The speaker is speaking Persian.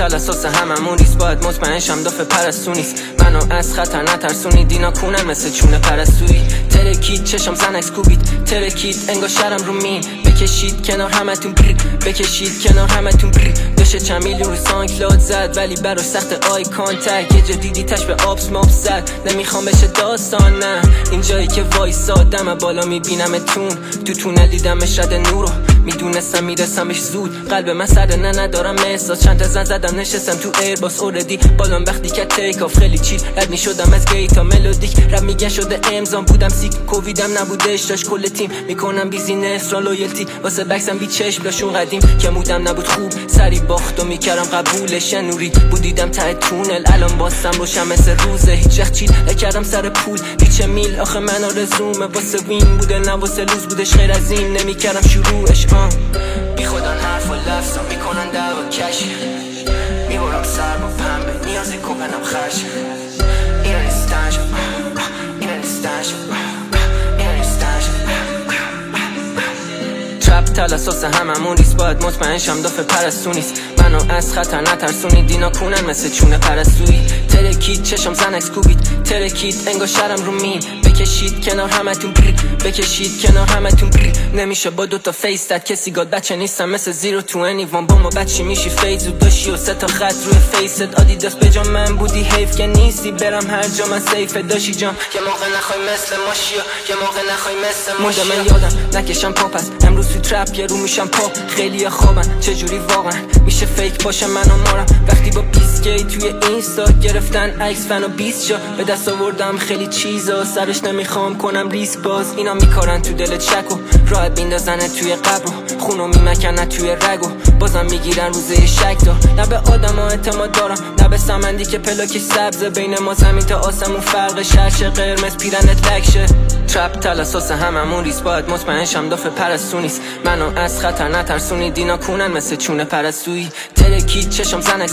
اساس هممون ریس، باید مطمئن شم دافع پرستو نیست. منو از خطر نترسونی، دینا کونن مثل چونه پرستویی. ترکید چشم زنکس کوبید، ترکید انگار شرم رو مین. بکشید کنار همتون بری، بکشید کنار همتون بری. داشته چند میلیون رو سانکلاد زد ولی براش سخت آی کانتک. یه جا دیدی تش به آبس ماب زد، نمیخوام بشه داستان. نه این جایی که وایسادم بالا میبینمتون، تو تونل دیدمش رد نورو، میدونستم میرسمش زود. قلب من سرده نه ندارم احساس، چند تا زن زدم نشستم تو ایر باس اوردی بالام وقتی که تیک آف. خیلی چیل رد میشدم از گیتا ملودیک، رب میگن شده امضام. بودم سیک کوویدم نبودش، داشت کل تیم میکنم بیزینس را لویلتی واسه بکسم بی چشم داشون قدیم که مودم نبود خوب. سری باخت و میکردم قبولش، نوری بودیدم ته تونل الان باستم روشم مثل روزه. هیچ وقت چیل نکردم سر پول هیچ میل، آخه من آرزومه واسه وین بوده نه واسه لوز بودش. غیر از این نمیکردم شروعش. بی خدا حرف و لفظم میکنن دعوا کش، میبرم سر با پنبه نیازی کوپنم خش. اینا نیستنش، اینا نیستنش، اینا نیستنش. ترپ تل اساس هممون ریس، باید مطمئن شم دافع پرستو نیست. منو از خطر نترسونی، دینا کونن مثل چونه پرستویی. ترکید چشم زنکس کوبید، ترکید انگار شرم رو مین. بکشید کنار همتون بری، بکشید کنار همتون بری. نمیشه با دوتا فیس داد کسی گاد بچه نیستم مثل 0-21 با ما بچه میشی فیزو داشی و 3 تا خط روی فیست. آدیداس به جا من بودی حیف که نیستی، برم هر جا من سیفه داشی جام. یه موقع نخوای مثل ماشیا، یه موقع نخوای مثل ماشیا. من یادم نکشم پاپ است امروز تو ترپ یه رو میشم پاپ. خیلی خوابن چجوری واقعا میشه فیک باشه من و مارم. وقتی با پیسکی توی اینستا گرفتن عکس فن و 20 جا به دست آوردم خیلی چیزا. سرش نمیخوام کنم ریسک باز، اینا میکارن تو دلت شک و راه بیندازن توی قبر و خونو میمکنن توی رگو بازم میگیرن روزه شک دا. نه به آدم ها اعتماد دارم نه به سمندی که پلاکش سبزه. بین ما زمین تا آسمون فرق شرش قرمز پیرنت لکشه. ترپ تل اساس هممون ریس، باید مطمئن شم دافع پرستو نیست. منو از خطر نترسونی، دینا کونن مثل چونه پرستویی. ترکید چشم زنکس